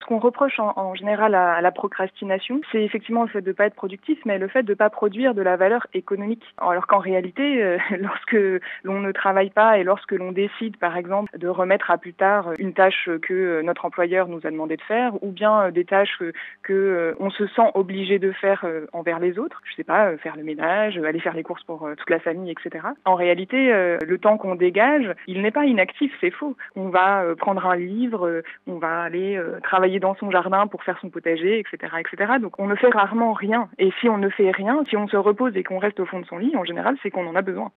qu'on reproche en général à la procrastination, c'est effectivement le fait de ne pas être productif, mais le fait de ne pas produire de la valeur économique. Alors qu'en réalité, lorsque l'on ne travaille pas et lorsque l'on décide, par exemple, de remettre à plus tard une tâche que notre employeur nous a demandé de faire, ou bien des tâches que on se sent obligé de faire envers les autres, je sais pas, faire le ménage, aller faire les courses pour toute la famille, etc. En réalité, le temps qu'on dégage, il n'est pas inactif, c'est faux. On va prendre un livre, on va aller travailler dans son jardin pour faire son potager, etc., etc. Donc on ne fait rarement rien. Et si on ne fait rien, si on se repose et qu'on reste au fond de son lit, en général, c'est qu'on en a besoin.